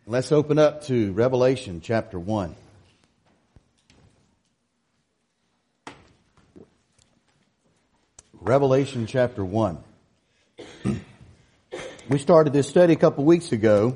Let's open up to Revelation chapter 1. Revelation chapter 1. We started this study a couple weeks ago,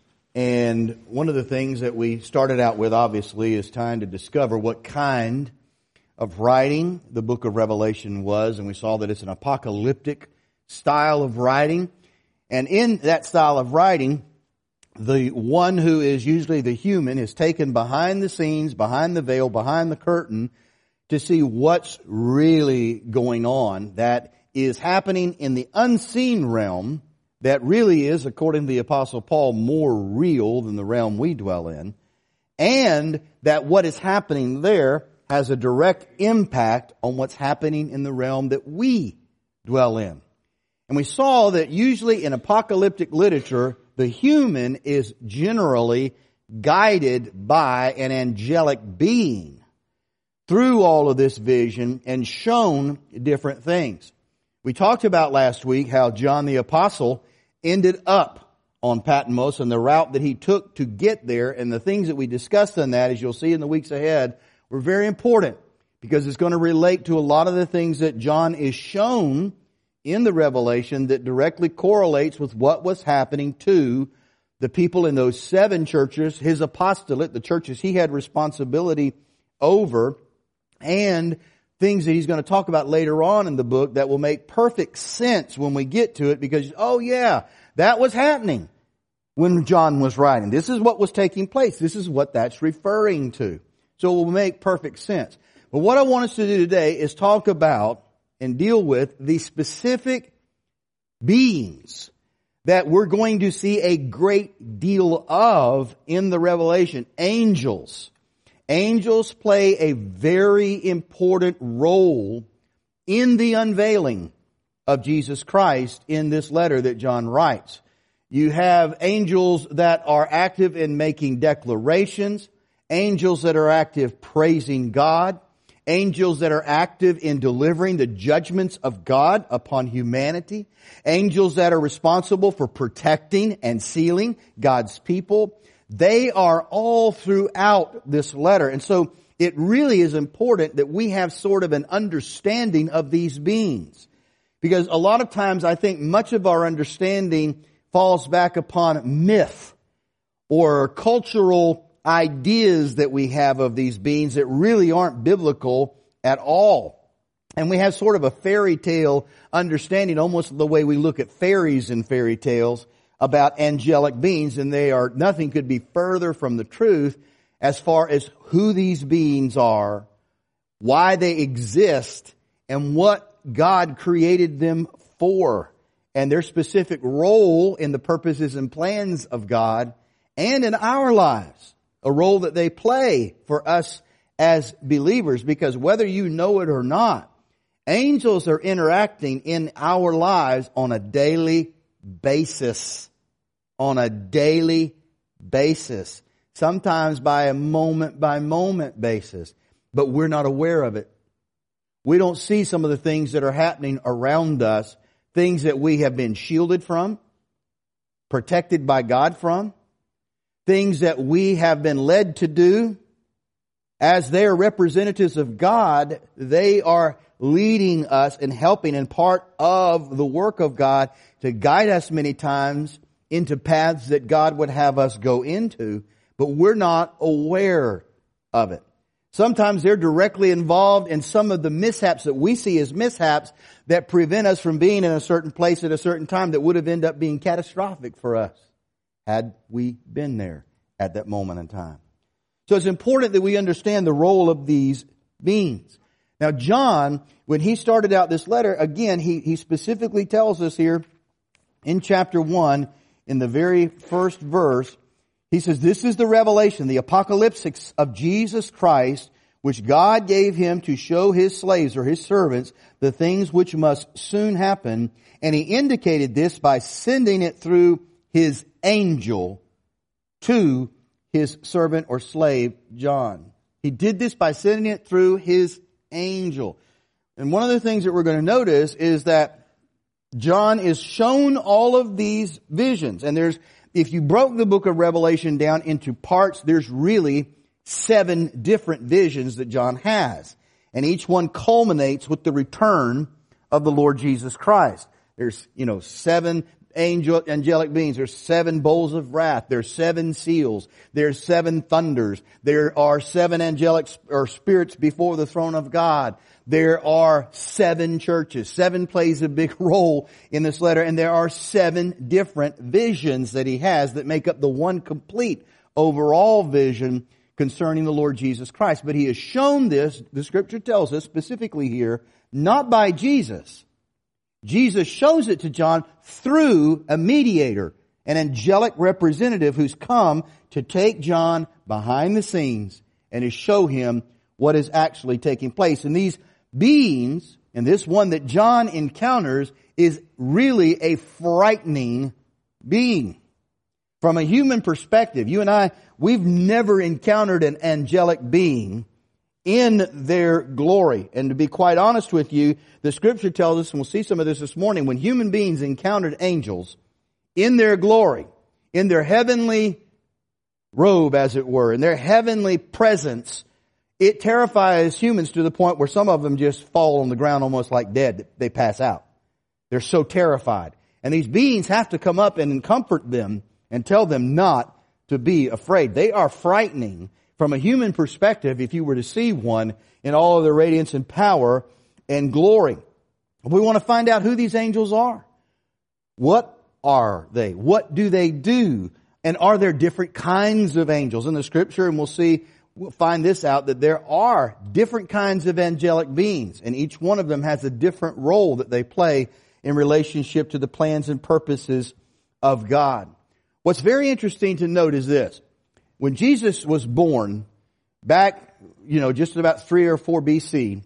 and one of the things that we started out with, obviously, is trying to discover what kind of writing the book of Revelation was, and we saw that it's an apocalyptic style of writing. And in that style of writing, the one who is usually the human is taken behind the scenes, behind the veil, behind the curtain to see what's really going on that is happening in the unseen realm that really is, according to the Apostle Paul, more real than the realm we dwell in, and that what is happening there has a direct impact on what's happening in the realm that we dwell in. And we saw that usually in apocalyptic literature, the human is generally guided by an angelic being through all of this vision and shown different things. We talked about last week how John the Apostle ended up on Patmos and the route that he took to get there, and the things that we discussed on that, as you'll see in the weeks ahead, were very important because it's going to relate to a lot of the things that John is shown in the Revelation that directly correlates with what was happening to the people in those 7 churches, his apostolate, the churches he had responsibility over, and things that he's going to talk about later on in the book that will make perfect sense when we get to it because, oh yeah, that was happening when John was writing. This is what was taking place. This is what that's referring to. So it will make perfect sense. But what I want us to do today is talk about and deal with the specific beings that we're going to see a great deal of in the Revelation. Angels. Angels play a very important role in the unveiling of Jesus Christ in this letter that John writes. You have angels that are active in making declarations, angels that are active praising God, angels that are active in delivering the judgments of God upon humanity, angels that are responsible for protecting and sealing God's people. They are all throughout this letter. And so it really is important that we have sort of an understanding of these beings. Because a lot of times I think much of our understanding falls back upon myth or cultural ideas that we have of these beings that really aren't biblical at all. And we have sort of a fairy tale understanding, almost the way we look at fairies and fairy tales, about angelic beings, and nothing could be further from the truth as far as who these beings are, why they exist, and what God created them for, and their specific role in the purposes and plans of God and in our lives, a role that they play for us as believers, because whether you know it or not, angels are interacting in our lives on a daily basis. On a daily basis. Sometimes by a moment basis. But we're not aware of it. We don't see some of the things that are happening around us. Things that we have been shielded from. Protected by God from. Things that we have been led to do. As they are representatives of God, they are leading us and helping in part of the work of God to guide us many times into paths that God would have us go into, but we're not aware of it. Sometimes they're directly involved in some of the mishaps that we see as mishaps that prevent us from being in a certain place at a certain time that would have ended up being catastrophic for us had we been there at that moment in time. So it's important that we understand the role of these beings. Now John, when he started out this letter, again, he specifically tells us here in chapter 1, in the very first verse, he says, "This is the revelation, the apocalypse of Jesus Christ, which God gave him to show his slaves or his servants the things which must soon happen. And he indicated this by sending it through his angel to his servant or slave, John." He did this by sending it through his angel. And one of the things that we're going to notice is that John is shown all of these visions. And there's if you broke the book of Revelation down into parts, there's really 7 different visions that John has. And each one culminates with the return of the Lord Jesus Christ. There's, 7 angelic beings. There's 7 bowls of wrath. There's 7 seals. There's 7 thunders. There are 7 angelic or spirits before the throne of God. There are 7 churches. 7 plays a big role in this letter, and there are 7 different visions that he has that make up the one complete overall vision concerning the Lord Jesus Christ. But he has shown this, the Scripture tells us specifically here, not by Jesus. Jesus shows it to John through a mediator, an angelic representative who's come to take John behind the scenes and to show him what is actually taking place. And these beings, and this one that John encounters, is really a frightening being. From a human perspective, you and I, we've never encountered an angelic being in their glory. And to be quite honest with you, the Scripture tells us, and we'll see some of this morning, when human beings encountered angels in their glory, in their heavenly robe, as it were, in their heavenly presence, it terrifies humans to the point where some of them just fall on the ground almost like dead. They pass out. They're so terrified. And these beings have to come up and comfort them and tell them not to be afraid. They are frightening from a human perspective if you were to see one in all of their radiance and power and glory. We want to find out who these angels are. What are they? What do they do? And are there different kinds of angels in the Scripture? And we'll find this out, that there are different kinds of angelic beings, and each one of them has a different role that they play in relationship to the plans and purposes of God. What's very interesting to note is this. When Jesus was born, back, just about 3 or 4 BC,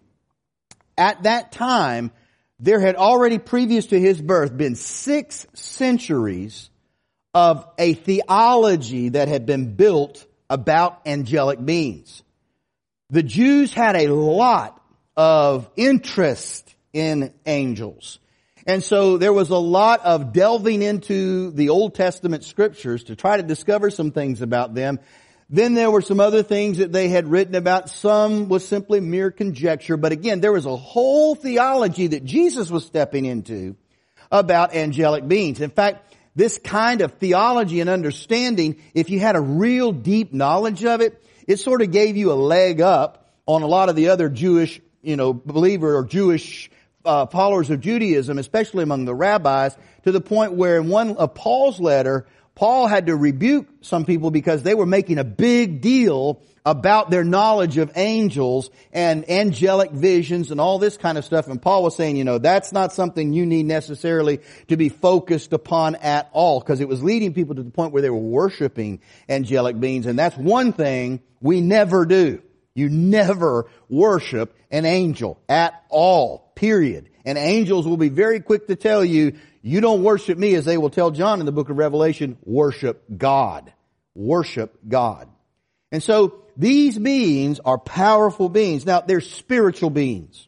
at that time, there had already previous to his birth been 6 centuries of a theology that had been built about angelic beings. The Jews had a lot of interest in angels. And so there was a lot of delving into the Old Testament Scriptures to try to discover some things about them. Then there were some other things that they had written about. Some was simply mere conjecture. But again, there was a whole theology that Jesus was stepping into about angelic beings. In fact, this kind of theology and understanding, if you had a real deep knowledge of it, it sort of gave you a leg up on a lot of the other Jewish, believer or Jewish followers of Judaism, especially among the rabbis, to the point where in one of Paul's letter, Paul had to rebuke some people because they were making a big deal about their knowledge of angels and angelic visions and all this kind of stuff. And Paul was saying, that's not something you need necessarily to be focused upon at all, because it was leading people to the point where they were worshiping angelic beings. And that's one thing we never do. You never worship an angel at all, period. And angels will be very quick to tell you, you don't worship me, as they will tell John in the book of Revelation, worship God. Worship God. And so these beings are powerful beings. Now, they're spiritual beings,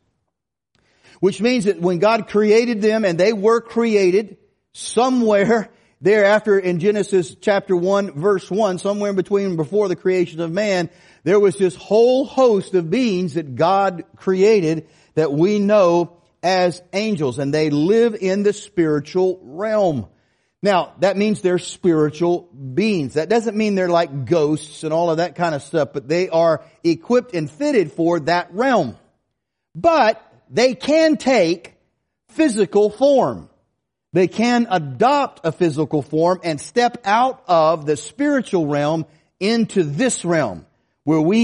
which means that when God created them, and they were created somewhere thereafter in Genesis chapter 1, verse 1, somewhere in between before the creation of man, there was this whole host of beings that God created that we know as angels, and they live in the spiritual realm. Now, that means they're spiritual beings. That doesn't mean they're like ghosts and all of that kind of stuff, but they are equipped and fitted for that realm. But they can take physical form. They can adopt a physical form and step out of the spiritual realm into this realm where we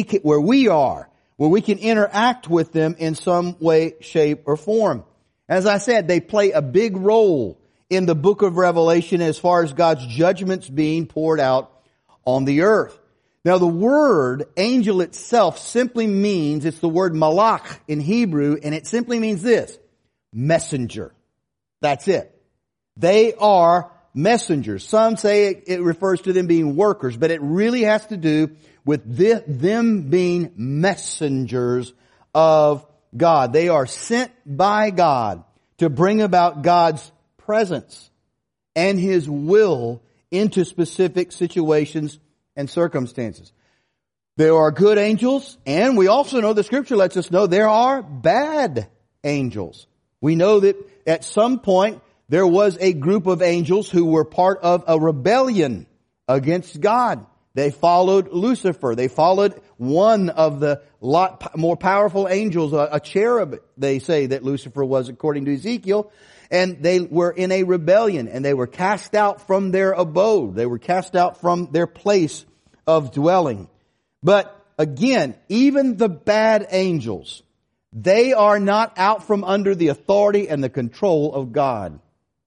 can interact with them in some way, shape, or form. As I said, they play a big role in the book of Revelation as far as God's judgments being poured out on the earth. Now, the word angel itself simply means, it's the word malach in Hebrew, and it simply means this: messenger. That's it. They are messengers. Some say it refers to them being workers, but it really has to do with them being messengers of God. They are sent by God to bring about God's presence and His will into specific situations and circumstances. There are good angels, and we also know the Scripture lets us know there are bad angels. We know that at some point there was a group of angels who were part of a rebellion against God. They followed Lucifer. They followed one of the lot more powerful angels, a cherub, they say that Lucifer was according to Ezekiel. And they were in a rebellion, and they were cast out from their abode. They were cast out from their place of dwelling. But again, even the bad angels, they are not out from under the authority and the control of God.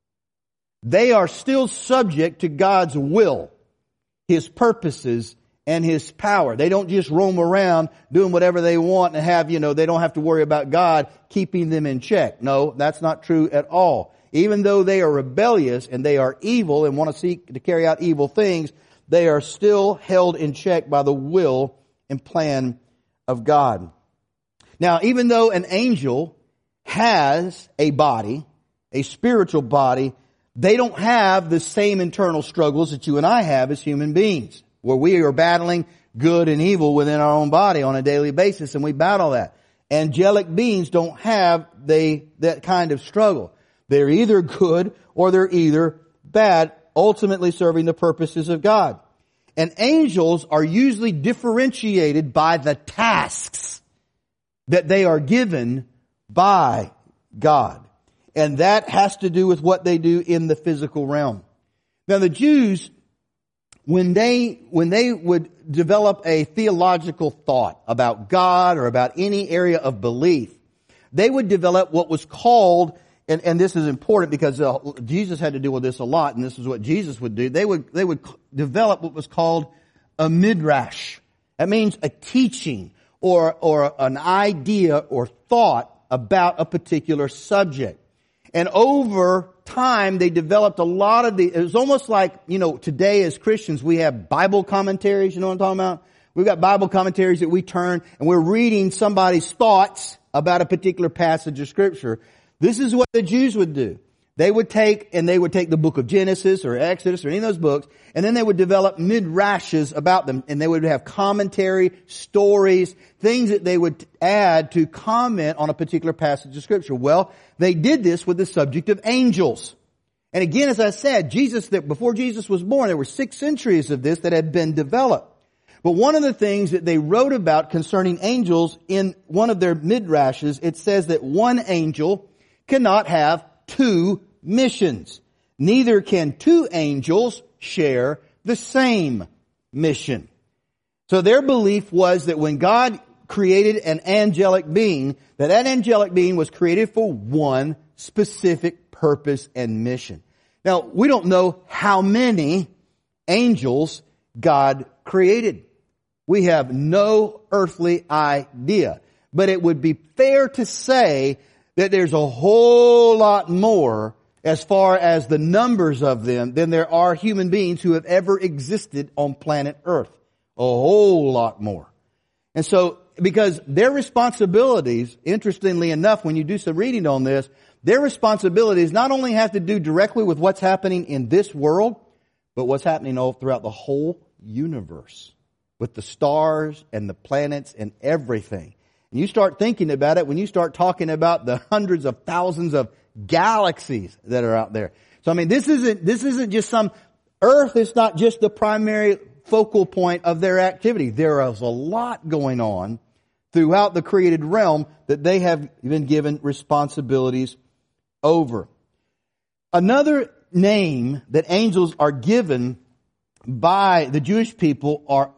They are still subject to God's will, His purposes, and His power. They don't just roam around doing whatever they want and have, they don't have to worry about God keeping them in check. No, that's not true at all. Even though they are rebellious and they are evil and want to seek to carry out evil things, they are still held in check by the will and plan of God. Now, even though an angel has a body, a spiritual body, they don't have the same internal struggles that you and I have as human beings, where we are battling good and evil within our own body on a daily basis, and we battle that. Angelic beings don't have that kind of struggle. They're either good or they're either bad, ultimately serving the purposes of God. And angels are usually differentiated by the tasks that they are given by God. And that has to do with what they do in the physical realm. Now the Jews, when they would develop a theological thought about God or about any area of belief, they would develop what was called, and this is important because Jesus had to deal with this a lot, and this is what Jesus would do. They would develop what was called a midrash. That means a teaching or an idea or thought about a particular subject. And over time, they developed a lot of it was almost like, today as Christians, we have Bible commentaries, you know what I'm talking about? We've got Bible commentaries that we turn and we're reading somebody's thoughts about a particular passage of Scripture. This is what the Jews would do. They would take the book of Genesis or Exodus or any of those books, and then they would develop midrashes about them, and they would have commentary, stories, things that they would add to comment on a particular passage of Scripture. Well, they did this with the subject of angels. And again, as I said, before Jesus was born, there were 6 centuries of this that had been developed. But one of the things that they wrote about concerning angels in one of their midrashes, it says that one angel cannot have 2 missions. Neither can 2 angels share the same mission. So their belief was that when God created an angelic being, that angelic being was created for one specific purpose and mission. Now, we don't know how many angels God created. We have no earthly idea. But it would be fair to say that there's a whole lot more as far as the numbers of them than there are human beings who have ever existed on planet Earth. A whole lot more. And so, because their responsibilities, interestingly enough, when you do some reading on this, their responsibilities not only have to do directly with what's happening in this world, but what's happening all throughout the whole universe, with the stars and the planets and everything. And you start thinking about it when you start talking about the hundreds of thousands of galaxies that are out there. So this isn't just some Earth is not just the primary focal point of their activity. There is a lot going on throughout the created realm that they have been given responsibilities over. Another name that angels are given by the Jewish people are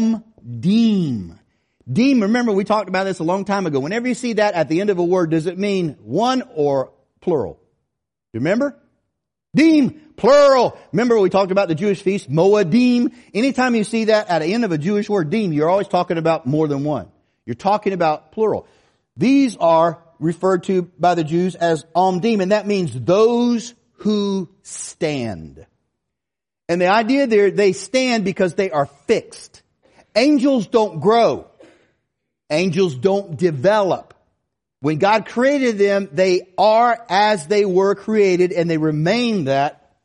Omdim. Dim, remember we talked about this a long time ago. Whenever you see that at the end of a word, does it mean one or plural? You remember? Dim, plural. Remember we talked about the Jewish feast, Moedim. Anytime you see that at the end of a Jewish word, dim, you're always talking about more than one. You're talking about plural. These are referred to by the Jews as Omdim, and that means those who stand. And the idea there, they stand because they are fixed. Angels don't grow. Angels don't develop. When God created them, they are as they were created and they remain that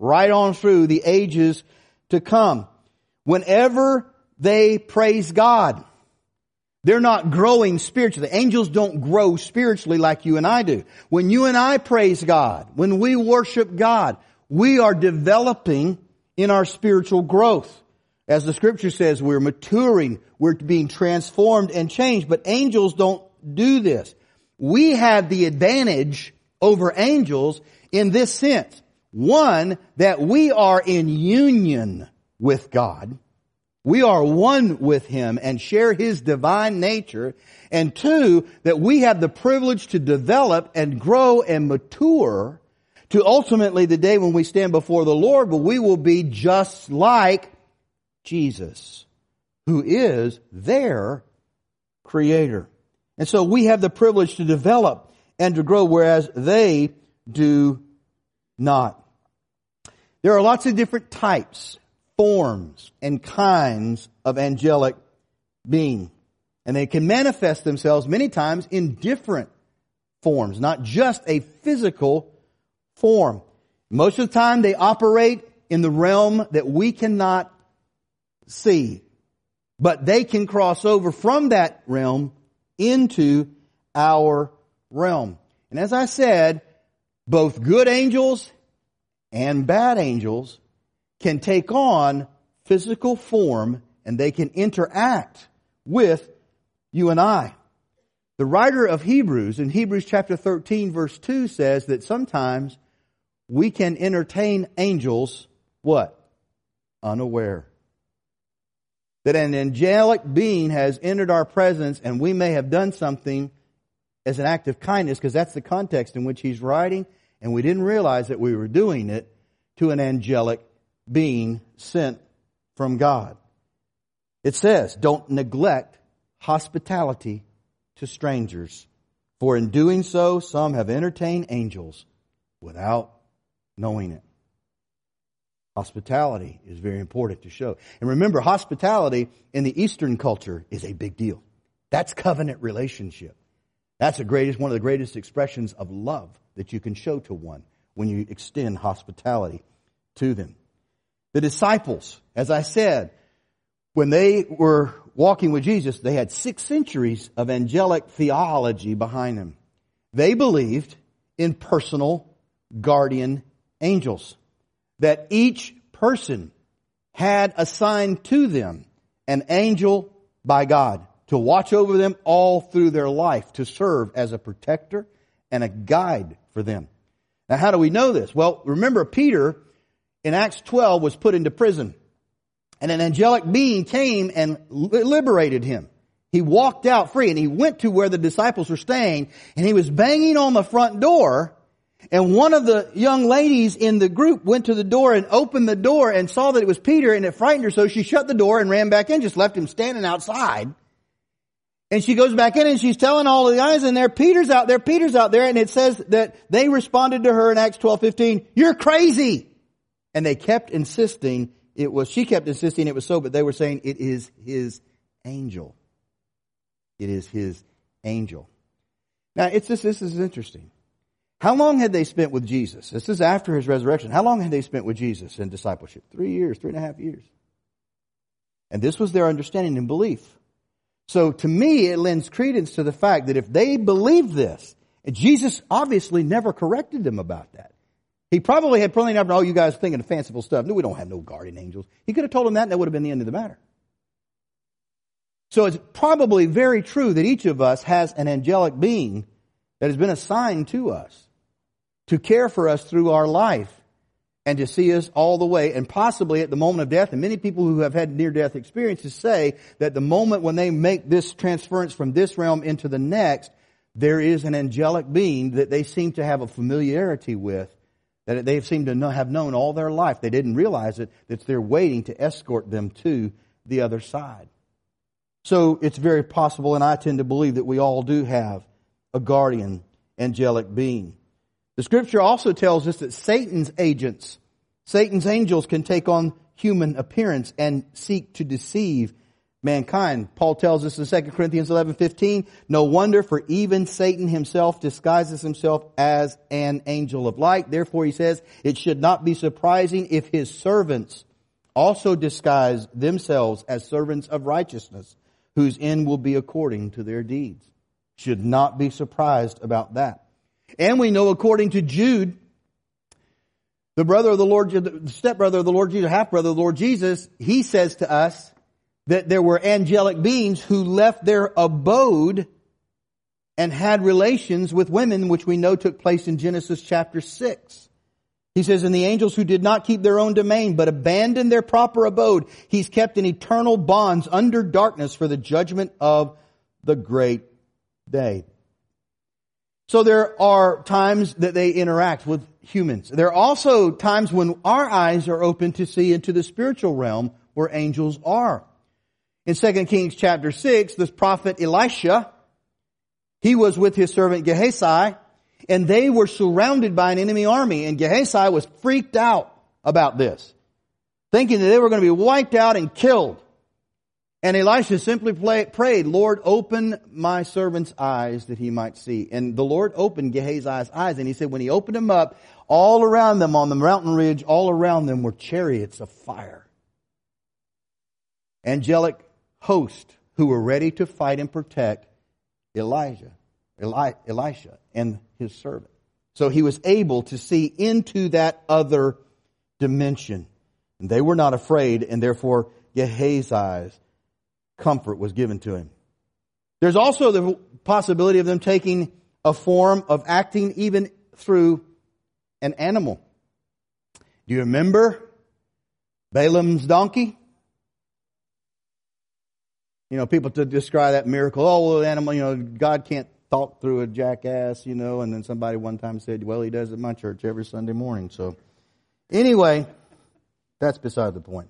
right on through the ages to come. Whenever they praise God, they're not growing spiritually. Angels don't grow spiritually like you and I do. When you and I praise God, when we worship God, we are developing in our spiritual growth. As the scripture says, we're maturing, we're being transformed and changed. But angels don't do this. We have the advantage over angels in this sense. One, that we are in union with God. We are one with Him and share His divine nature. And two, that we have the privilege to develop and grow and mature to ultimately the day when we stand before the Lord, but we will be just like Jesus, who is their Creator. And so we have the privilege to develop and to grow, whereas they do not. There are lots of different types, forms, and kinds of angelic being. And they can manifest themselves many times in different forms, not just a physical form. Most of the time they operate in the realm that we cannot see. But they can cross over from that realm into our realm. And as I said, both good angels and bad angels can take on physical form and they can interact with you and I. The writer of Hebrews in Hebrews chapter 13 verse 2 says that sometimes we can entertain angels, what? Unaware. That an angelic being has entered our presence and we may have done something as an act of kindness, because that's the context in which he's writing, and we didn't realize that we were doing it to an angelic being sent from God. It says, don't neglect hospitality to strangers, for in doing so, some have entertained angels without knowing it. Hospitality is very important to show. And remember, hospitality in the Eastern culture is a big deal. That's covenant relationship. That's one of the greatest expressions of love that you can show to one when you extend hospitality to them. The disciples, as I said, when they were walking with Jesus, they had 6 centuries of angelic theology behind them. They believed in personal guardian angels, that each person had assigned to them an angel by God to watch over them all through their life, to serve as a protector and a guide for them. Now, how do we know this? Well, remember Peter in Acts 12 was put into prison, and an angelic being came and liberated him. He walked out free, and he went to where the disciples were staying, and he was banging on the front door. And one of the young ladies in the group went to the door and opened the door and saw that it was Peter, and it frightened her, so she shut the door and ran back in, just left him standing outside. And she goes back in and she's telling all of the guys in there, Peter's out there, Peter's out there. And it says that they responded to her in Acts 12:15, you're crazy. And they kept insisting she kept insisting it was so, but they were saying it is his angel. It is his angel. Now, this is interesting. How long had they spent with Jesus? This is after his resurrection. How long had they spent with Jesus in discipleship? 3 years, 3.5 years. And this was their understanding and belief. So to me, it lends credence to the fact that if they believed this, and Jesus obviously never corrected them about that. He probably had pointed out, oh, you guys are thinking of fanciful stuff. No, we don't have no guardian angels. He could have told them that and that would have been the end of the matter. So it's probably very true that each of us has an angelic being that has been assigned to us to care for us through our life and to see us all the way, and possibly at the moment of death. And many people who have had near-death experiences say that the moment when they make this transference from this realm into the next, there is an angelic being that they seem to have a familiarity with, that they seem to have known all their life. They didn't realize it, that they're waiting to escort them to the other side. So it's very possible, and I tend to believe that we all do have a guardian angelic being. The scripture also tells us that Satan's angels can take on human appearance and seek to deceive mankind. Paul tells us in 2 Corinthians 11:15, no wonder, for even Satan himself disguises himself as an angel of light. Therefore, he says, it should not be surprising if his servants also disguise themselves as servants of righteousness, whose end will be according to their deeds. Should not be surprised about that. And we know, according to Jude, the brother of the Lord, the stepbrother of the Lord Jesus, half-brother of the Lord Jesus, he says to us that there were angelic beings who left their abode and had relations with women, which we know took place in Genesis chapter 6. He says, and the angels who did not keep their own domain, but abandoned their proper abode, he's kept in eternal bonds under darkness for the judgment of the great day. So there are times that they interact with humans. There are also times when our eyes are open to see into the spiritual realm where angels are. In 2 Kings chapter 6, this prophet Elisha, he was with his servant Gehazi, and they were surrounded by an enemy army, and Gehazi was freaked out about this, thinking that they were going to be wiped out and killed. And Elisha simply prayed, Lord, open my servant's eyes that he might see. And the Lord opened Gehazi's eyes, and he said when he opened them up, all around them on the mountain ridge, all around them were chariots of fire. Angelic host who were ready to fight and protect Elisha and his servant. So he was able to see into that other dimension. And they were not afraid, and therefore Gehazi's comfort was given to him. There's also the possibility of them taking a form of acting even through an animal. Do you remember Balaam's donkey? You know, people to describe that miracle, oh, well, animal, you know, God can't talk through a jackass, you know, and then somebody one time said, well, he does at my church every Sunday morning. So anyway, that's beside the point.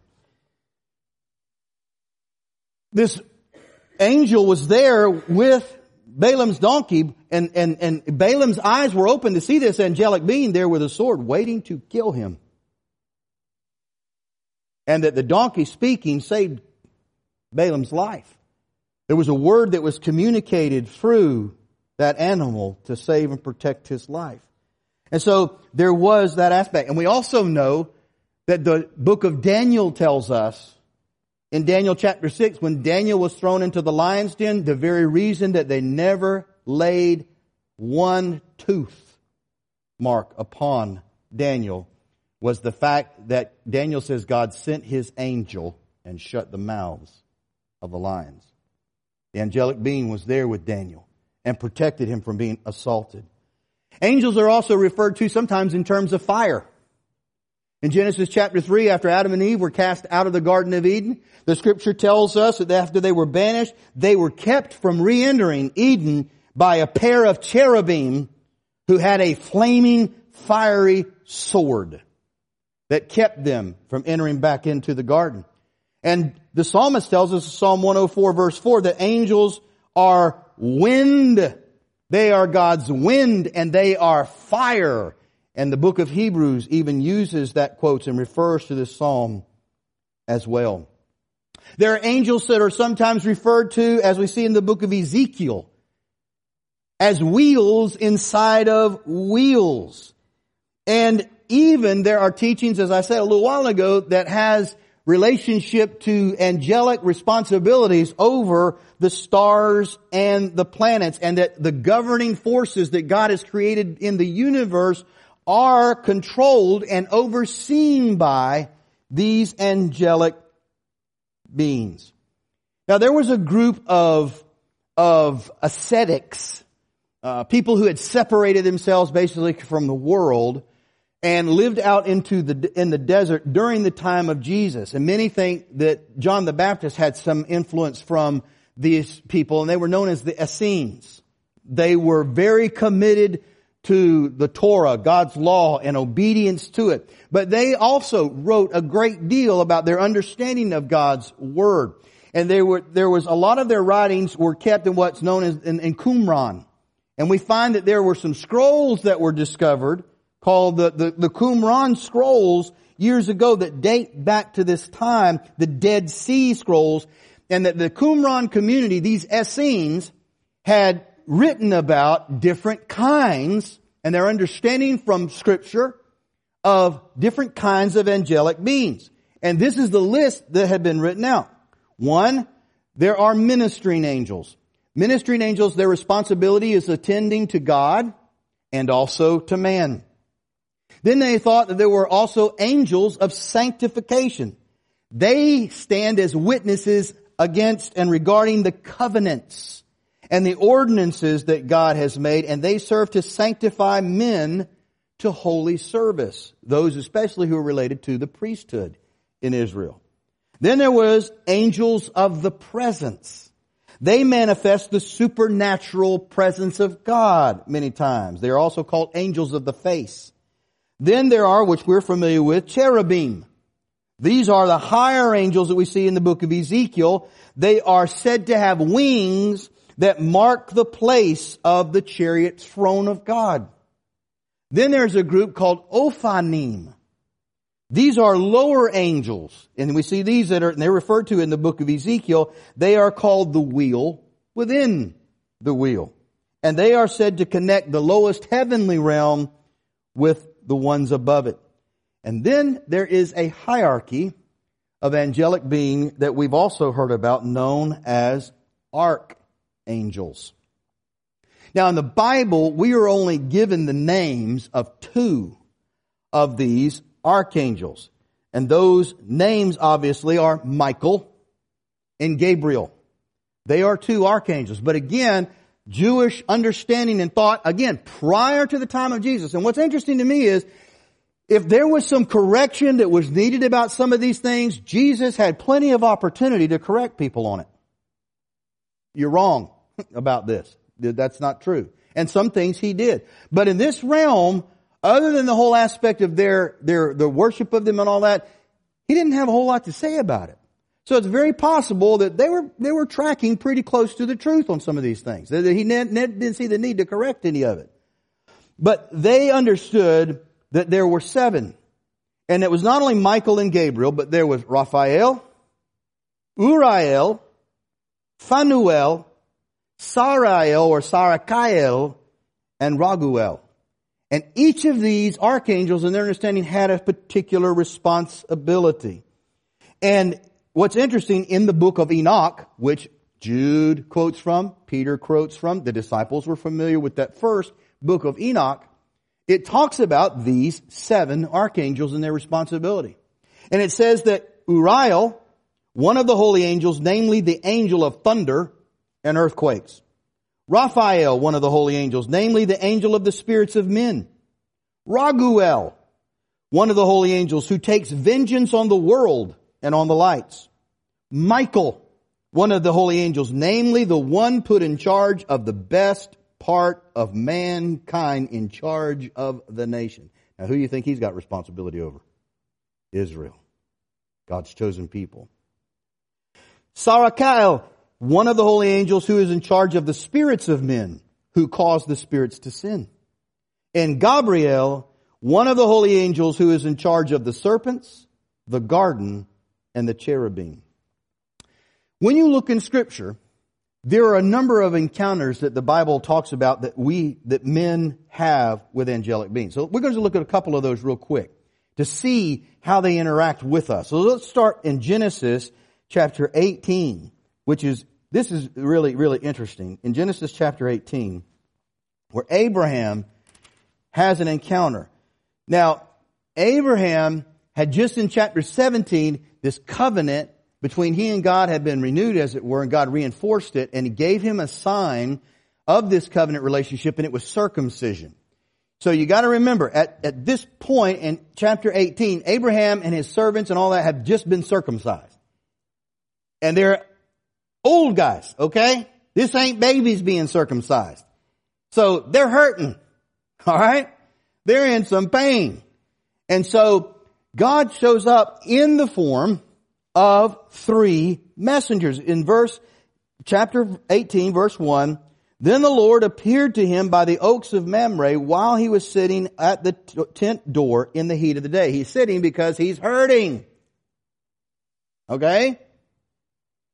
This angel was there with Balaam's donkey, and Balaam's eyes were open to see this angelic being there with a sword waiting to kill him. And that the donkey speaking saved Balaam's life. There was a word that was communicated through that animal to save and protect his life. And so there was that aspect. And we also know that the book of Daniel tells us, in Daniel chapter 6, when Daniel was thrown into the lion's den, the very reason that they never laid one tooth mark upon Daniel was the fact that Daniel says God sent his angel and shut the mouths of the lions. The angelic being was there with Daniel and protected him from being assaulted. Angels are also referred to sometimes in terms of fire. In Genesis chapter 3, after Adam and Eve were cast out of the Garden of Eden, the scripture tells us that after they were banished, they were kept from re-entering Eden by a pair of cherubim who had a flaming, fiery sword that kept them from entering back into the garden. And the psalmist tells us in Psalm 104 verse 4 that angels are wind. They are God's wind and they are fire. And the book of Hebrews even uses that quote and refers to this psalm as well. There are angels that are sometimes referred to, as we see in the book of Ezekiel, as wheels inside of wheels. And even there are teachings, as I said a little while ago, that has relationship to angelic responsibilities over the stars and the planets, and that the governing forces that God has created in the universe are controlled and overseen by these angelic beings. Now there was a group of ascetics, people who had separated themselves basically from the world and lived out in the desert during the time of Jesus. And many think that John the Baptist had some influence from these people, and they were known as the Essenes. They were very committed to the Torah, God's law, and obedience to it. But they also wrote a great deal about their understanding of God's Word. And there was a lot of their writings were kept in what's known as in Qumran. And we find that there were some scrolls that were discovered called the Qumran scrolls years ago that date back to this time, the Dead Sea Scrolls. and that the Qumran community, these Essenes, had written about different kinds, and their understanding from Scripture of different kinds of angelic beings. And this is the list that had been written out. 1, there are ministering angels. Ministering angels, their responsibility is attending to God and also to man. Then they thought that there were also angels of sanctification. They stand as witnesses against and regarding the covenants and the ordinances that God has made, and they serve to sanctify men to holy service, those especially who are related to the priesthood in Israel. Then there was angels of the presence. They manifest the supernatural presence of God many times. They are also called angels of the face. Then there are, which we're familiar with, cherubim. These are the higher angels that we see in the book of Ezekiel. They are said to have wings that mark the place of the chariot throne of God. Then there's a group called Ophanim. These are lower angels, and we see these that are, and they're referred to in the book of Ezekiel. They are called the wheel within the wheel. And they are said to connect the lowest heavenly realm with the ones above it. And then there is a hierarchy of angelic being that we've also heard about, known as archangels. Now in the Bible, we are only given the names of 2 of these archangels. And those names obviously are Michael and Gabriel. They are 2 archangels. But again, Jewish understanding and thought, again, prior to the time of Jesus. And what's interesting to me is, if there was some correction that was needed about some of these things, Jesus had plenty of opportunity to correct people on it. You're wrong about this. That's not true. And some things He did. But in this realm, other than the whole aspect of the worship of them and all that, He didn't have a whole lot to say about it. So it's very possible that they were tracking pretty close to the truth on some of these things. He didn't see the need to correct any of it. But they understood that there were 7. And it was not only Michael and Gabriel, but there was Raphael, Uriel, Phanuel, Sarael or Sarakael, and Raguel. And each of these archangels, in their understanding, had a particular responsibility. And what's interesting, in the book of Enoch, which Jude quotes from, Peter quotes from, the disciples were familiar with that first book of Enoch, it talks about these 7 archangels and their responsibility. And it says that Uriel, one of the holy angels, namely the angel of thunder and earthquakes. Raphael, one of the holy angels, namely the angel of the spirits of men. Raguel, one of the holy angels who takes vengeance on the world and on the lights. Michael, one of the holy angels, namely the one put in charge of the best part of mankind, in charge of the nation. Now, who do you think he's got responsibility over? Israel, God's chosen people. Sarakael, one of the holy angels who is in charge of the spirits of men, who cause the spirits to sin. And Gabriel, one of the holy angels who is in charge of the serpents, the garden, and the cherubim. When you look in Scripture, there are a number of encounters that the Bible talks about that men have with angelic beings. So we're going to look at a couple of those real quick to see how they interact with us. So let's start in Genesis chapter 18, this is really, really interesting. In Genesis chapter 18, where Abraham has an encounter. Now, Abraham had just in chapter 17, this covenant between he and God had been renewed, as it were, and God reinforced it, and He gave him a sign of this covenant relationship, and it was circumcision. So you got to remember, at this point in chapter 18, Abraham and his servants and all that have just been circumcised. And they're old guys, okay? This ain't babies being circumcised. So they're hurting, all right? They're in some pain. And so God shows up in the form of 3 messengers. In chapter 18, verse 1, then the Lord appeared to him by the oaks of Mamre while he was sitting at the tent door in the heat of the day. He's sitting because he's hurting. Okay?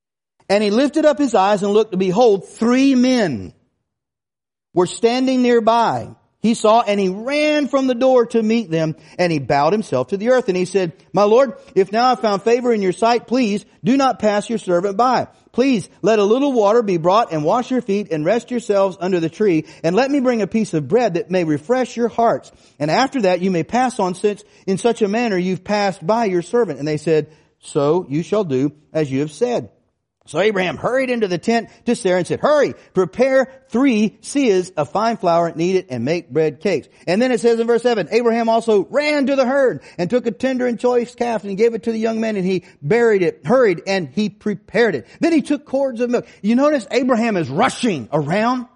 And he lifted up his eyes and looked, and behold, 3 men were standing nearby. He saw, and he ran from the door to meet them, and he bowed himself to the earth. And he said, My Lord, if now I have found favor in your sight, please do not pass your servant by. Please let a little water be brought, and wash your feet, and rest yourselves under the tree, and let me bring a piece of bread that may refresh your hearts. And after that you may pass on, since in such a manner you've passed by your servant. And they said, So you shall do as you have said. So Abraham hurried into the tent to Sarah and said, Hurry, prepare 3 seahs of fine flour, knead it, and make bread cakes. And then it says in verse 7, Abraham also ran to the herd and took a tender and choice calf and gave it to the young man, and he hurried, and he prepared it. Then he took cords of milk. You notice Abraham is rushing around.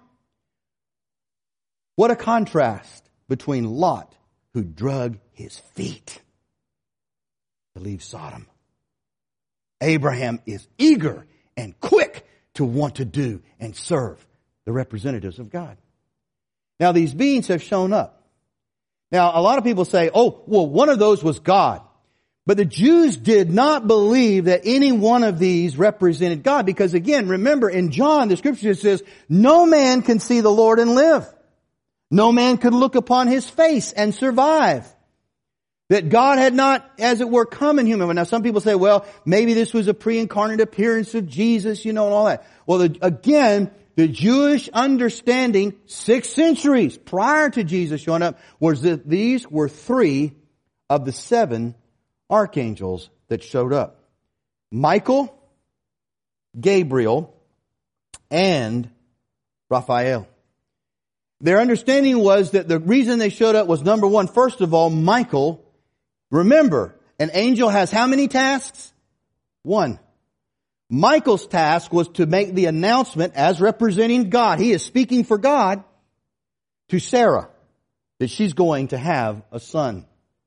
What a contrast between Lot, who drug his feet to leave Sodom. Abraham is eager and quick to want to do and serve the representatives of God. Now these beings have shown up. Now a lot of people say, oh, well, one of those was God. But the Jews did not believe that any one of these represented God, because again, remember in John, the scripture says, no man can see the Lord and live. No man could look upon his face and survive. That God had not, as it were, come in human. Now some people say, well, maybe this was a pre-incarnate appearance of Jesus, and all that. Well, again, the Jewish understanding 6 centuries prior to Jesus showing up was that these were 3 of the 7 archangels that showed up. Michael, Gabriel, and Raphael. Their understanding was that the reason they showed up was, number one, first of all, Michael. Remember, an angel has how many tasks? 1. Michael's task was to make the announcement as representing God. He is speaking for God to Sarah that she's going to have a son.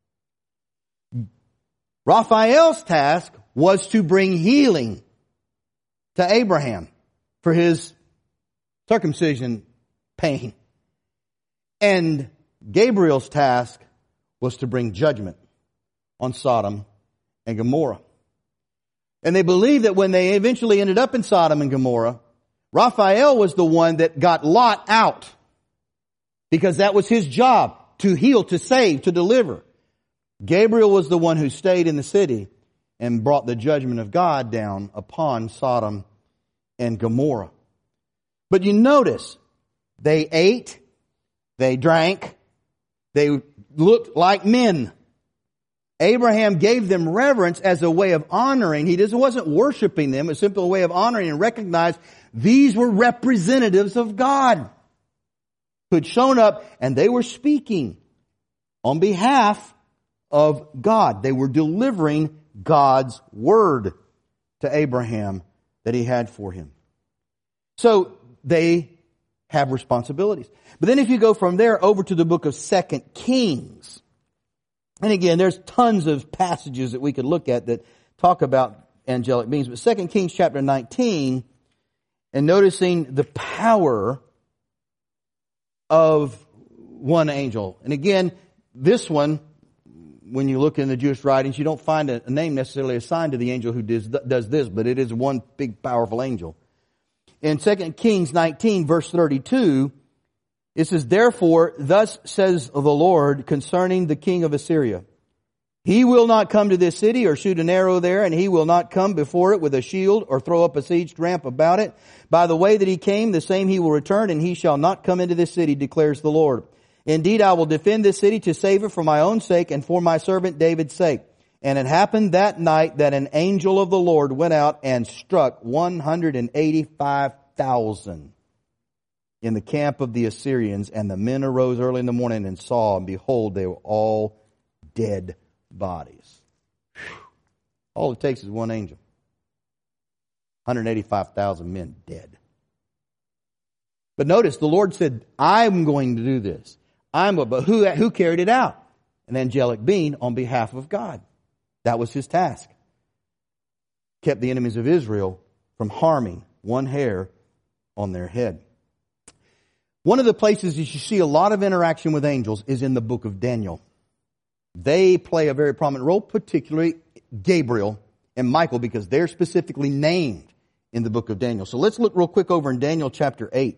Raphael's task was to bring healing to Abraham for his circumcision pain. And Gabriel's task was to bring judgment on Sodom and Gomorrah. And they believe that when they eventually ended up in Sodom and Gomorrah, Raphael was the one that got Lot out, because that was his job, to heal, to save, to deliver. Gabriel was the one who stayed in the city and brought the judgment of God down upon Sodom and Gomorrah. But you notice, they ate, they drank, they looked like men. Abraham gave them reverence as a way of honoring. He wasn't worshiping them. It was simply a way of honoring, and recognized these were representatives of God who had shown up, and they were speaking on behalf of God. They were delivering God's word to Abraham that he had for him. So they have responsibilities. But then if you go from there over to the book of 2 Kings, and again, there's tons of passages that we could look at that talk about angelic beings. But 2 Kings chapter 19, and noticing the power of one angel. And again, this one, when you look in the Jewish writings, you don't find a name necessarily assigned to the angel who does this, but it is one big powerful angel. In 2 Kings 19, verse 32, it says, Therefore, thus says the Lord concerning the king of Assyria, He will not come to this city or shoot an arrow there, and he will not come before it with a shield or throw up a sieged ramp about it. By the way that he came, the same he will return, and he shall not come into this city, declares the Lord. Indeed, I will defend this city to save it for my own sake and for my servant David's sake. And it happened that night that an angel of the Lord went out and struck 185,000 in the camp of the Assyrians, and the men arose early in the morning and saw, and behold, they were all dead bodies. Whew. All it takes is one angel. 185,000 men dead. But notice, the Lord said, I'm going to do this. But who carried it out? An angelic being on behalf of God. That was his task. Kept the enemies of Israel from harming one hair on their head. One of the places that you see a lot of interaction with angels is in the book of Daniel. They play a very prominent role, particularly Gabriel and Michael, because they're specifically named in the book of Daniel. So let's look real quick over in Daniel chapter 8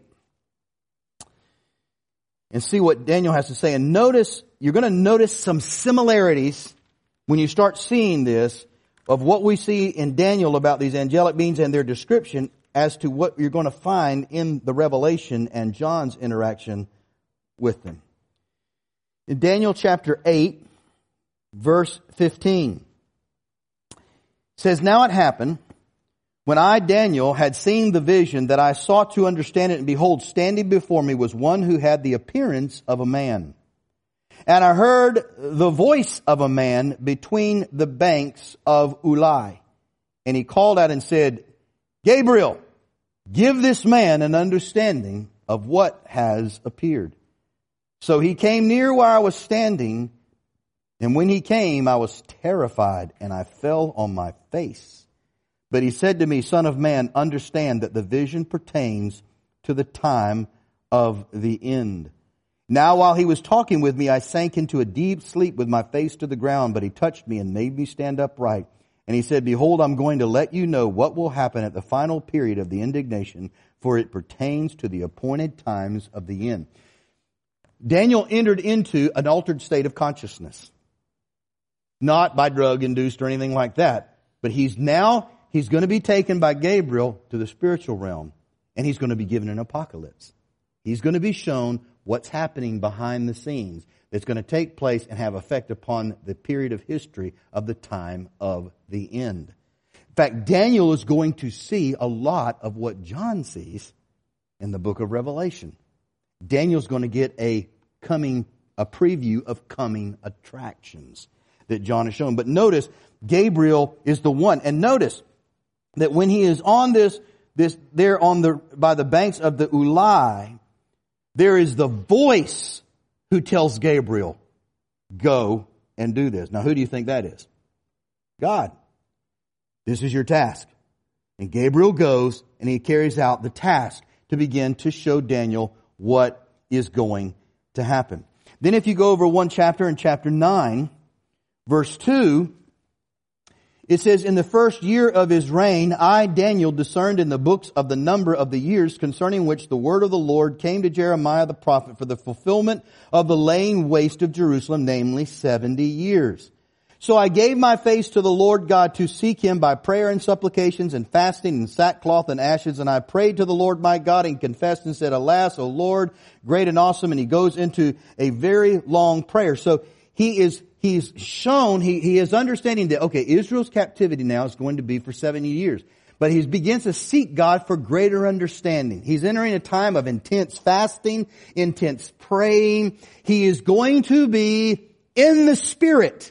and see what Daniel has to say. And notice, you're going to notice some similarities when you start seeing this of what we see in Daniel about these angelic beings and their description as to what you're going to find in the Revelation and John's interaction with them. In Daniel chapter 8, verse 15, it says, "Now it happened, when I, Daniel, had seen the vision, that I sought to understand it, and behold, standing before me was one who had the appearance of a man. And I heard the voice of a man between the banks of Ulai. And he called out and said, Gabriel, give this man an understanding of what has appeared. So he came near where I was standing, and when he came, I was terrified, and I fell on my face. But he said to me, Son of man, understand that the vision pertains to the time of the end. Now while he was talking with me, I sank into a deep sleep with my face to the ground, but he touched me and made me stand upright. And he said, Behold, I'm going to let you know what will happen at the final period of the indignation, for it pertains to the appointed times of the end." Daniel entered into an altered state of consciousness. Not by drug-induced or anything like that, but he's going to be taken by Gabriel to the spiritual realm, and he's going to be given an apocalypse. He's going to be shown what's happening behind the scenes that's going to take place and have effect upon the period of history of the time of the end. In fact, Daniel is going to see a lot of what John sees in the book of Revelation. Daniel's going to get a preview of coming attractions that John has shown. But notice, Gabriel is the one. And notice that when he is on by the banks of the Ulai, there is the voice who tells Gabriel, go and do this. Now, who do you think that is? God. This is your task. And Gabriel goes and he carries out the task to begin to show Daniel what is going to happen. Then if you go over one chapter, in chapter 9, verse 2, it says, "In the first year of his reign, I, Daniel, discerned in the books of the number of the years concerning which the word of the Lord came to Jeremiah the prophet for the fulfillment of the laying waste of Jerusalem, namely 70 years. So I gave my face to the Lord God to seek him by prayer and supplications and fasting and sackcloth and ashes. And I prayed to the Lord my God and confessed and said, Alas, O Lord, great and awesome." And he goes into a very long prayer. So he's shown, he is understanding that, okay, Israel's captivity now is going to be for 70 years. But he begins to seek God for greater understanding. He's entering a time of intense fasting, intense praying. He is going to be in the Spirit.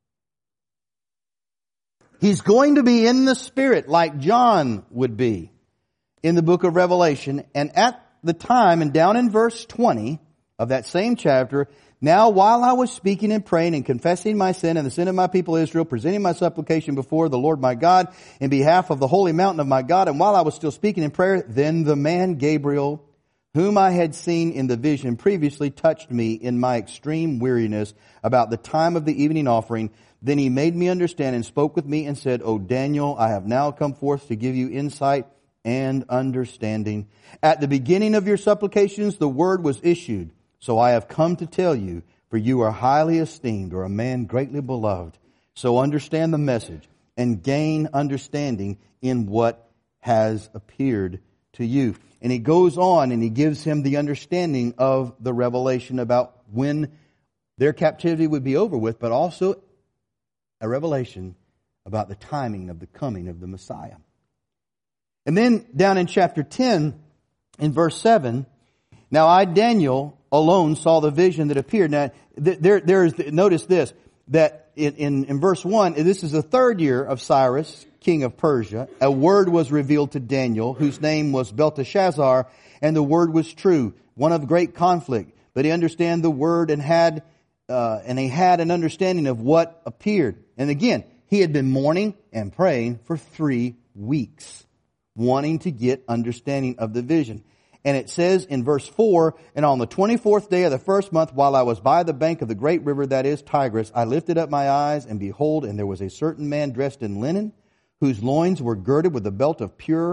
He's going to be in the Spirit like John would be in the book of Revelation. And at the time, and down in verse 20 of that same chapter, "Now while I was speaking and praying and confessing my sin and the sin of my people Israel, presenting my supplication before the Lord my God in behalf of the holy mountain of my God, and while I was still speaking in prayer, then the man Gabriel, whom I had seen in the vision previously, touched me in my extreme weariness about the time of the evening offering. Then he made me understand and spoke with me and said, O Daniel, I have now come forth to give you insight and understanding. At the beginning of your supplications, the word was issued. So I have come to tell you, for you are highly esteemed, or a man greatly beloved. So understand the message and gain understanding in what has appeared to you." And he goes on and he gives him the understanding of the revelation about when their captivity would be over with, but also a revelation about the timing of the coming of the Messiah. And then down in chapter 10, in verse 7, "Now I, Daniel, alone saw the vision that appeared." Now, notice this, that in verse 1, this is the third year of Cyrus, king of Persia. A word was revealed to Daniel, whose name was Belteshazzar, and the word was true, one of great conflict. But he understood the word and he had an understanding of what appeared. And again, he had been mourning and praying for 3 weeks, wanting to get understanding of the vision. And it says in verse 4, "And on the 24th day of the first month, while I was by the bank of the great river, that is Tigris, I lifted up my eyes, and behold, and there was a certain man dressed in linen, whose loins were girded with a belt of pure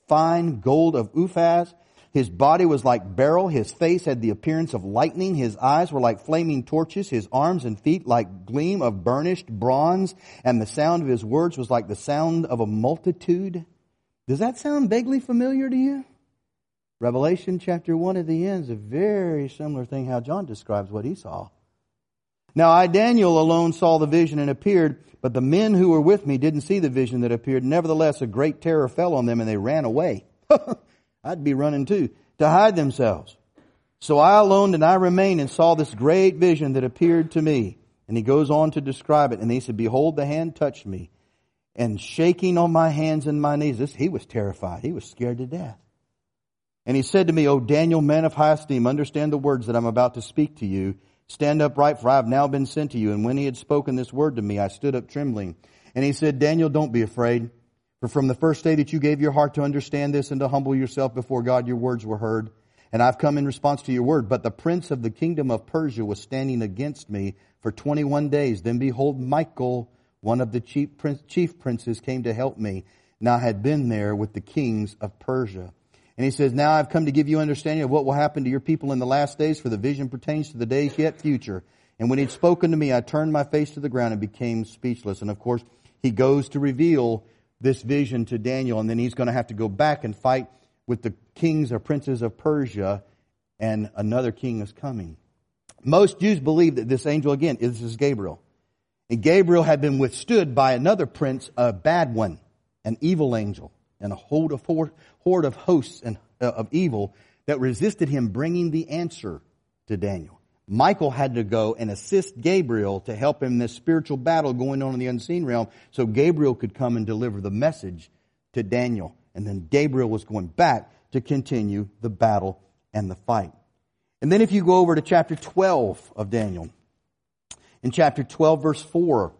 fine gold of Uphaz. His body was like beryl. His face had the appearance of lightning. His eyes were like flaming torches. His arms and feet like gleam of burnished bronze. And the sound of his words was like the sound of a multitude. Does that sound vaguely familiar to you? Revelation chapter 1 at the end is a very similar thing how John describes what he saw. Now I, Daniel, alone saw the vision and appeared, but the men who were with me didn't see the vision that appeared. Nevertheless, a great terror fell on them and they ran away. I'd be running too, to hide themselves. So I alone and I remained and saw this great vision that appeared to me. And he goes on to describe it. And he said, behold, the hand touched me. And shaking on my hands and my knees, he was terrified. He was scared to death. And he said to me, O Daniel, man of high esteem, understand the words that I'm about to speak to you. Stand upright, for I have now been sent to you. And when he had spoken this word to me, I stood up trembling. And he said, Daniel, don't be afraid. For from the first day that you gave your heart to understand this and to humble yourself before God, your words were heard. And I've come in response to your word. But the prince of the kingdom of Persia was standing against me for 21 days. Then behold, Michael, one of the chief princes, came to help me. And I had been there with the kings of Persia. And he says, now I've come to give you understanding of what will happen to your people in the last days, for the vision pertains to the days yet future. And when he'd spoken to me, I turned my face to the ground and became speechless. And of course, he goes to reveal this vision to Daniel, and then he's going to have to go back and fight with the kings or princes of Persia, and another king is coming. Most Jews believe that this angel, again, this is Gabriel. And Gabriel had been withstood by another prince, a bad one, an evil angel, and a horde of hosts and of evil that resisted him bringing the answer to Daniel. Michael had to go and assist Gabriel to help him in this spiritual battle going on in the unseen realm, so Gabriel could come and deliver the message to Daniel. And then Gabriel was going back to continue the battle and the fight. And then if you go over to chapter 12 of Daniel, in chapter 12, verse 4,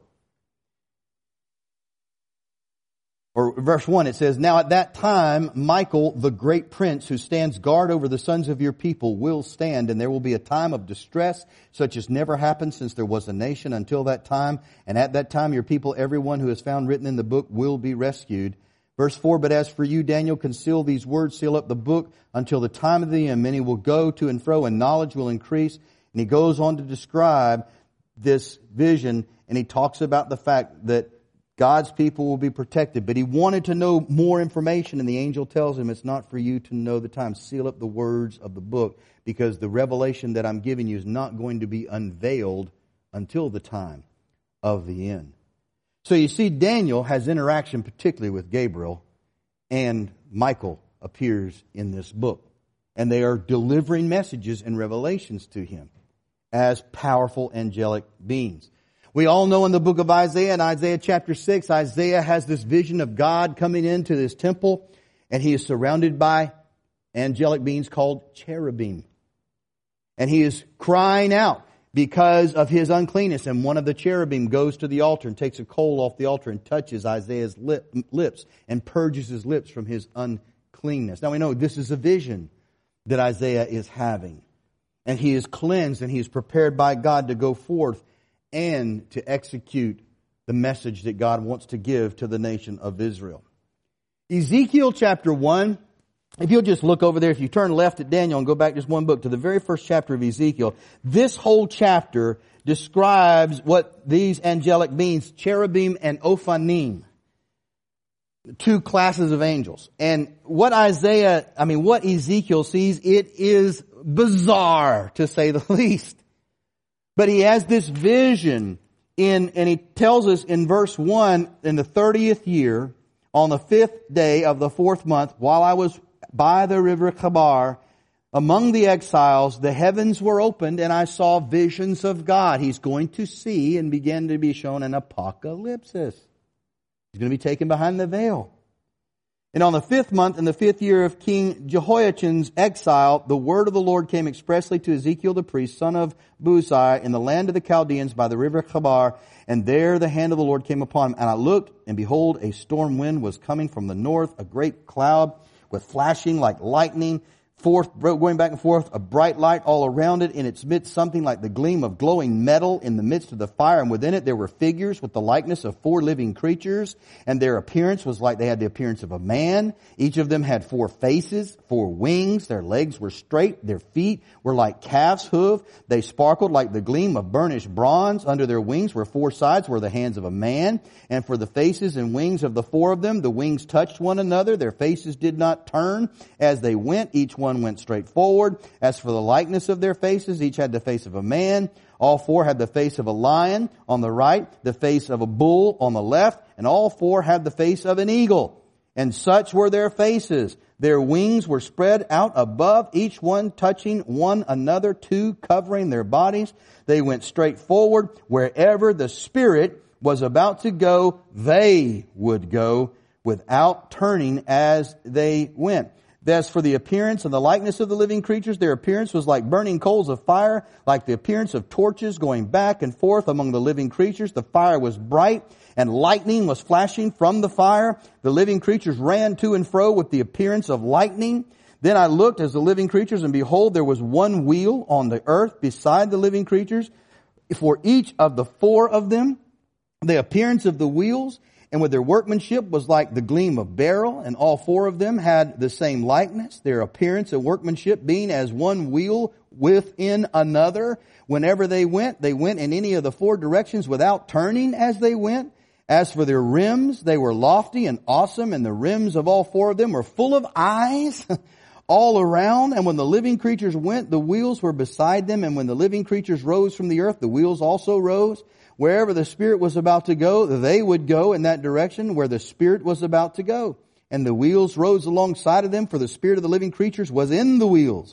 or verse 1, it says, now at that time, Michael, the great prince who stands guard over the sons of your people, will stand, and there will be a time of distress such as never happened since there was a nation until that time. And at that time, your people, everyone who is found written in the book, will be rescued. Verse 4, but as for you, Daniel, conceal these words, seal up the book until the time of the end. Many will go to and fro, and knowledge will increase. And he goes on to describe this vision, and he talks about the fact that God's people will be protected. But he wanted to know more information, and the angel tells him, it's not for you to know the time. Seal up the words of the book, because the revelation that I'm giving you is not going to be unveiled until the time of the end. So you see, Daniel has interaction particularly with Gabriel, and Michael appears in this book. And they are delivering messages and revelations to him as powerful angelic beings. We all know in the book of Isaiah, in Isaiah chapter 6, Isaiah has this vision of God coming into this temple, and he is surrounded by angelic beings called cherubim. And he is crying out because of his uncleanness. And one of the cherubim goes to the altar and takes a coal off the altar and touches Isaiah's lips and purges his lips from his uncleanness. Now we know this is a vision that Isaiah is having. And he is cleansed and he is prepared by God to go forth and to execute the message that God wants to give to the nation of Israel. Ezekiel chapter 1, if you'll just look over there, if you turn left at Daniel and go back just one book to the very first chapter of Ezekiel, this whole chapter describes what these angelic beings, cherubim and ophanim, two classes of angels. And what Ezekiel sees, it is bizarre to say the least. But he has this vision and he tells us in verse 1, in the 30th year, on the 5th day of the 4th month, while I was by the river Chabar, among the exiles, the heavens were opened and I saw visions of God. He's going to see and begin to be shown an apocalypse. He's going to be taken behind the veil. And on the 5th month, in the 5th year of King Jehoiachin's exile, the word of the Lord came expressly to Ezekiel the priest, son of Buzi, in the land of the Chaldeans by the river Chabar. And there the hand of the Lord came upon him. And I looked, and behold, a storm wind was coming from the north, a great cloud with flashing like lightning, going back and forth, a bright light all around it, in its midst something like the gleam of glowing metal in the midst of the fire, and within it there were figures with the likeness of 4 living creatures, and their appearance was like they had the appearance of a man. Each of them had 4 faces, 4 wings, their legs were straight, their feet were like calves' hoof, they sparkled like the gleam of burnished bronze. Under their wings were 4 sides, were the hands of a man, and for the faces and wings of the 4 of them, the wings touched one another, their faces did not turn as they went, each one went straight forward. As for the likeness of their faces, each had the face of a man. All 4 had the face of a lion on the right, the face of a bull on the left, and all 4 had the face of an eagle. And such were their faces. Their wings were spread out above, each one touching one another, 2 covering their bodies. They went straight forward. Wherever the Spirit was about to go, they would go without turning as they went. As for the appearance and the likeness of the living creatures, their appearance was like burning coals of fire, like the appearance of torches going back and forth among the living creatures. The fire was bright, and lightning was flashing from the fire. The living creatures ran to and fro with the appearance of lightning. Then I looked as the living creatures, and behold, there was one wheel on the earth beside the living creatures. For each of the 4 of them, the appearance of the wheels and with their workmanship was like the gleam of beryl, and all 4 of them had the same likeness, their appearance and workmanship being as one wheel within another. Whenever they went in any of the 4 directions without turning as they went. As for their rims, they were lofty and awesome, and the rims of all 4 of them were full of eyes all around. And when the living creatures went, the wheels were beside them, and when the living creatures rose from the earth, the wheels also rose. Wherever the Spirit was about to go, they would go in that direction where the Spirit was about to go. And the wheels rose alongside of them, for the Spirit of the living creatures was in the wheels.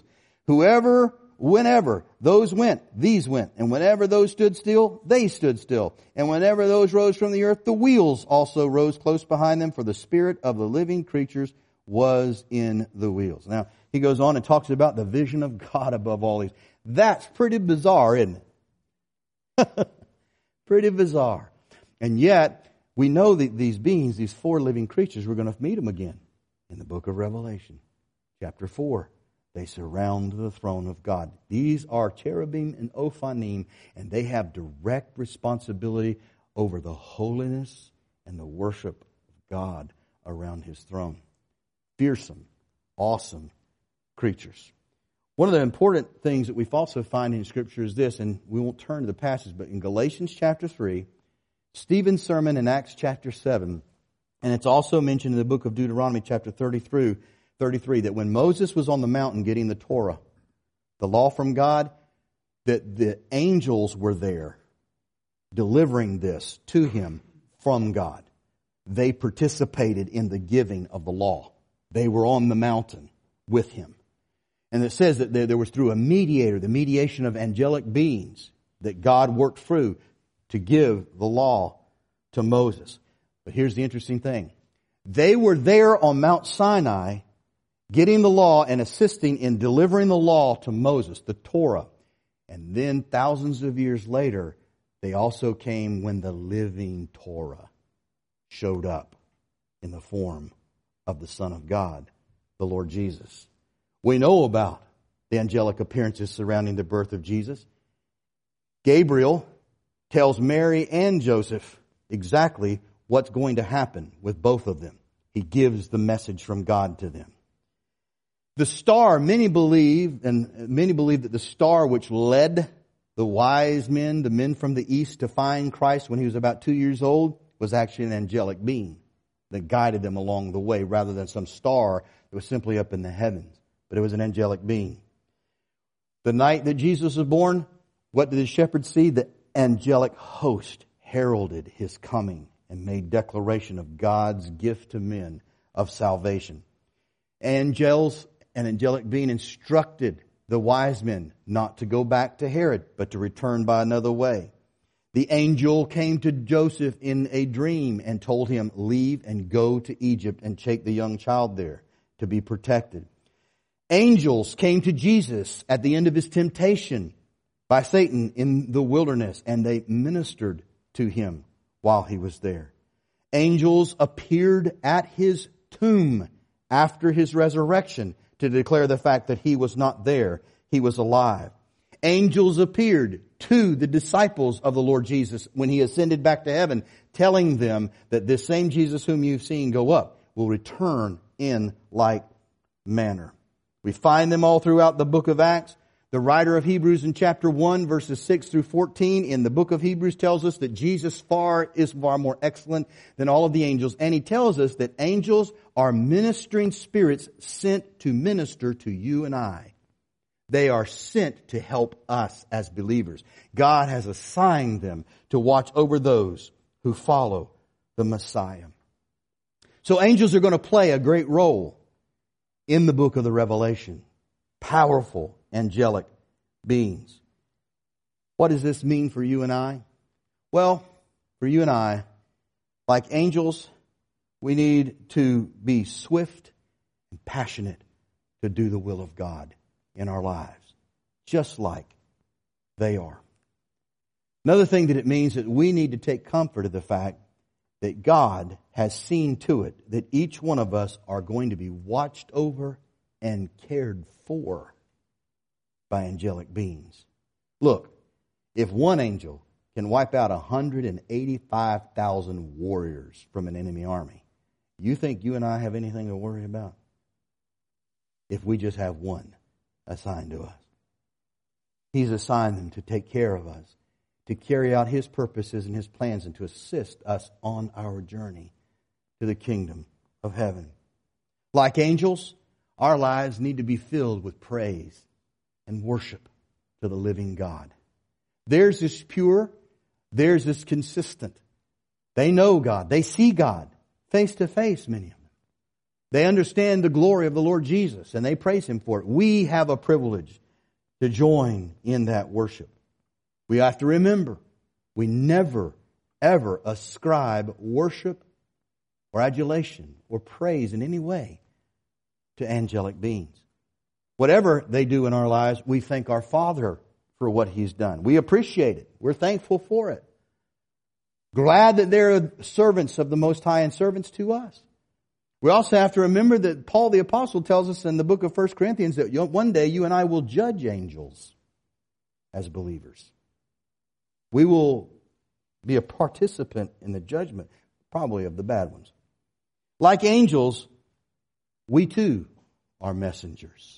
Whenever those went, these went. And whenever those stood still, they stood still. And whenever those rose from the earth, the wheels also rose close behind them, for the Spirit of the living creatures was in the wheels. Now, he goes on and talks about the vision of God above all these. That's pretty bizarre, isn't it? Pretty bizarre. And yet, we know that these beings, these 4 living creatures, we're going to meet them again in the book of Revelation. Chapter 4. They surround the throne of God. These are cherubim and ophanim, and they have direct responsibility over the holiness and the worship of God around His throne. Fearsome, awesome creatures. One of the important things that we also find in Scripture is this, and we won't turn to the passage, but in Galatians chapter 3, Stephen's sermon in Acts chapter 7, and it's also mentioned in the book of Deuteronomy chapter 33, that when Moses was on the mountain getting the Torah, the law from God, that the angels were there delivering this to him from God. They participated in the giving of the law. They were on the mountain with him. And it says that there was through a mediator, the mediation of angelic beings, that God worked through to give the law to Moses. But here's the interesting thing. They were there on Mount Sinai getting the law and assisting in delivering the law to Moses, the Torah. And then thousands of years later, they also came when the living Torah showed up in the form of the Son of God, the Lord Jesus. We know about the angelic appearances surrounding the birth of Jesus. Gabriel tells Mary and Joseph exactly what's going to happen with both of them. He gives the message from God to them. The star, many believe that the star which led the wise men, the men from the east, to find Christ when he was about 2 years old, was actually an angelic being that guided them along the way, rather than some star that was simply up in the heavens. But it was an angelic being. The night that Jesus was born, what did the shepherds see? The angelic host heralded his coming and made declaration of God's gift to men of salvation. Angels, an angelic being, instructed the wise men not to go back to Herod, but to return by another way. The angel came to Joseph in a dream and told him, leave and go to Egypt and take the young child there to be protected. Angels came to Jesus at the end of his temptation by Satan in the wilderness, and they ministered to him while he was there. Angels appeared at his tomb after his resurrection to declare the fact that He was not there. He was alive. Angels appeared to the disciples of the Lord Jesus when He ascended back to heaven, telling them that this same Jesus whom you've seen go up will return in like manner. We find them all throughout the book of Acts. The writer of Hebrews in chapter 1, verses 6 through 14 in the book of Hebrews tells us that Jesus is far more excellent than all of the angels. And he tells us that angels are ministering spirits sent to minister to you and I. They are sent to help us as believers. God has assigned them to watch over those who follow the Messiah. So angels are going to play a great role in the book of the Revelation. Powerful angelic beings. What does this mean for you and I? Well, for you and I, like angels, we need to be swift and passionate to do the will of God in our lives, just like they are. Another thing that it means that we need to take comfort of the fact that God has seen to it that each one of us are going to be watched over and cared for by angelic beings. Look, if one angel can wipe out 185,000 warriors from an enemy army, you think you and I have anything to worry about? If we just have one assigned to us. He's assigned them to take care of us, to carry out His purposes and His plans, and to assist us on our journey to the kingdom of heaven. Like angels, our lives need to be filled with praise and worship to the living God. Theirs is pure. Theirs is consistent. They know God. They see God face to face, many of them. They understand the glory of the Lord Jesus, and they praise Him for it. We have a privilege to join in that worship. We have to remember, we never, ever ascribe worship or adulation or praise in any way to angelic beings. Whatever they do in our lives, we thank our Father for what He's done. We appreciate it. We're thankful for it. Glad that they're servants of the Most High and servants to us. We also have to remember that Paul the Apostle tells us in the book of 1 Corinthians that one day you and I will judge angels as believers. We will be a participant in the judgment, probably of the bad ones. Like angels, we too are messengers.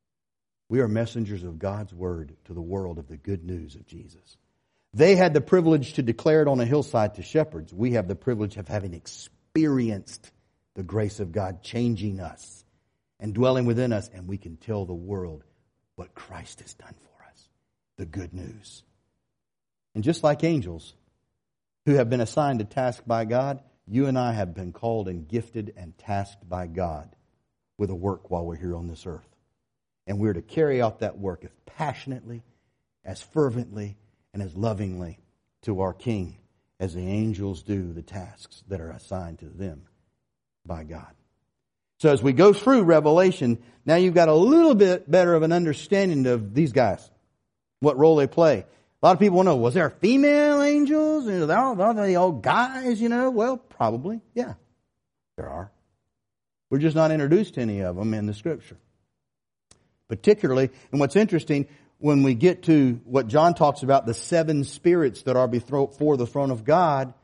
We are messengers of God's Word to the world of the good news of Jesus. They had the privilege to declare it on a hillside to shepherds. We have the privilege of having experienced the grace of God changing us and dwelling within us, and we can tell the world what Christ has done for us, the good news. And just like angels who have been assigned a task by God, you and I have been called and gifted and tasked by God with a work while we're here on this earth. And we're to carry out that work as passionately, as fervently, and as lovingly to our King as the angels do the tasks that are assigned to them by God. So as we go through Revelation, now you've got a little bit better of an understanding of these guys, what role they play. A lot of people want to know, was there female angels? Are they all guys, Well, probably, yeah, there are. We're just not introduced to any of them in the Scripture. Particularly, and what's interesting, when we get to what John talks about, the seven spirits that are before the throne of God,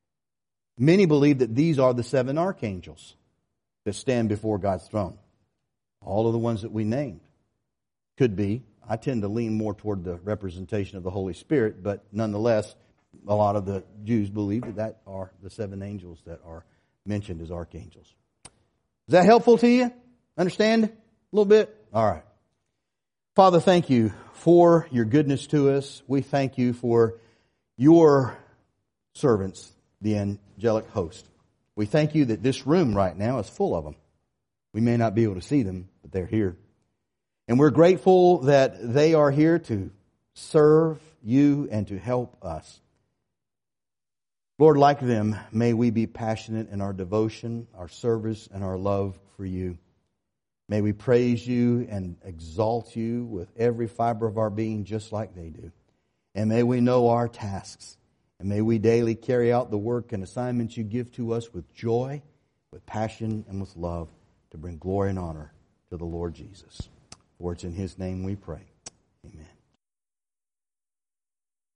many believe that these are the seven archangels that stand before God's throne. All of the ones that we named could be. I tend to lean more toward the representation of the Holy Spirit, but nonetheless, a lot of the Jews believe that are the seven angels that are mentioned as archangels. Is that helpful to you? Understand a little bit? All right. Father, thank you for your goodness to us. We thank you for your servants, the angelic host. We thank you that this room right now is full of them. We may not be able to see them, but they're here. And we're grateful that they are here to serve you and to help us. Lord, like them, may we be passionate in our devotion, our service, and our love for you. May we praise you and exalt you with every fiber of our being just like they do. And may we know our tasks. And may we daily carry out the work and assignments you give to us with joy, with passion, and with love to bring glory and honor to the Lord Jesus. For it's in His name we pray. Amen.